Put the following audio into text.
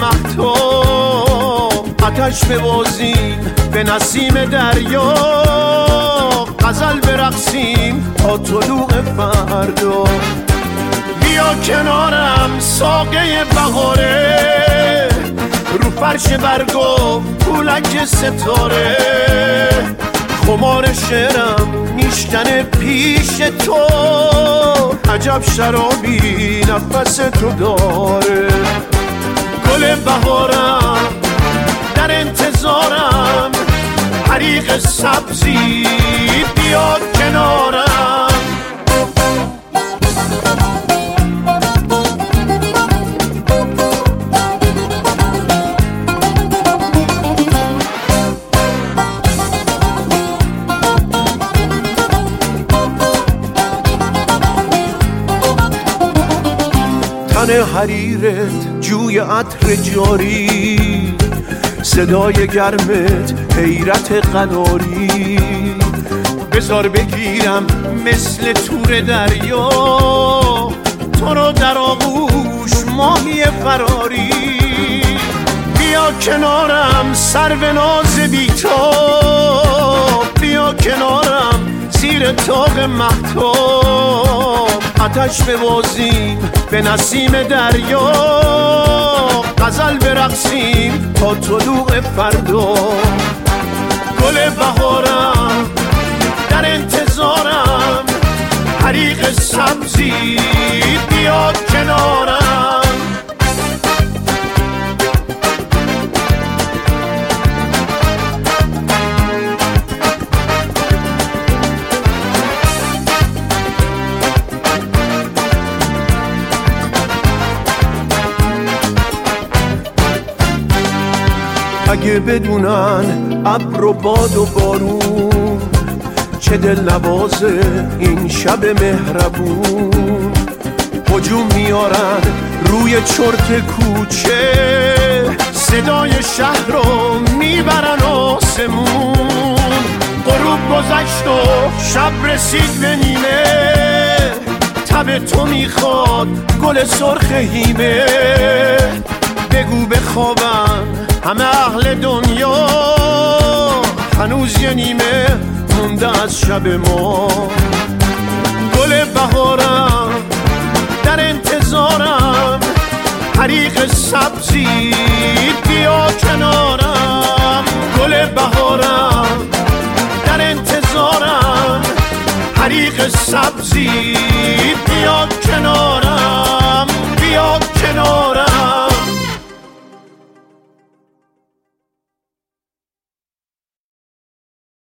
مهتاب، آتش ببازیم به نسیم دریا، غزل برقصیم تا طلوع فردا. بیا کنارم ساقه بهاره، رو فرش برگو پولک ستاره، خمار شعرم میشکنه پیش تو، عجب شرابی نفس تو داره. گل بهارم در انتظارم، حریق سبزی بیا کنارم. تن حریرت جوی عطر جاری، صدای گرمت حیرت قناری، بذار بگیرم مثل تور دریا، تو رو در آغوش ماهی فراری. بیا کنارم سرو ناز بی‌تاب، بیا کنارم زیر طاق مهتاب، آتش ببازیم به نسیم دریا، غزل برقصیم تا طلوع فردا. گل بهارم در انتظارم، حریق سبزی بیا کنارم. اگه بدونن ابر و باد و بارون، چه دل نوازه این شب مهربون. هجوم میارن روی چرت کوچه، صدای شهر رو میبرن آسمون. غروب گذشت و شب رسید به نیمه، تب تو میخواد گل سرخ هیمه. بگو بخوابن همه اهل دنیا، هنوز یه نیمه مونده از شب ما. گل بهارم در انتظارم، حریق سبزی بیا کنارم. گل بهارم در انتظارم، حریق سبزی بیا کنارم، بیا کنارم.